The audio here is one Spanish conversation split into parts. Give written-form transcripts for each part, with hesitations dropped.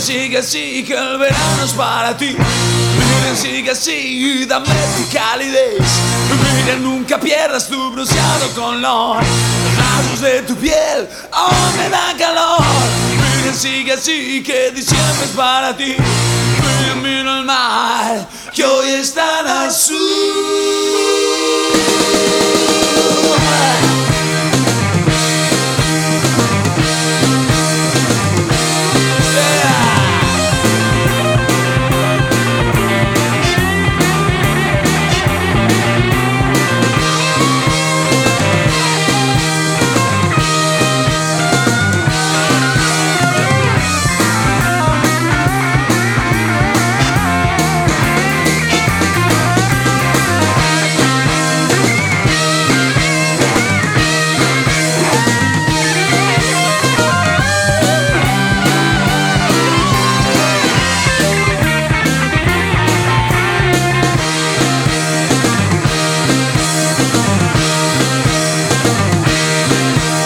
sigue así, que el verano es para ti. Miren, sigue así, dame tu calidez. Miren, nunca pierdas tu bronceado color. Los rayos de tu piel, oh, me da calor. Miren, sigue así, que diciembre es para ti. Miren, mira el mar, que hoy es tan azul.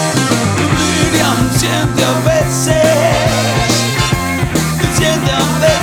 Siente a veces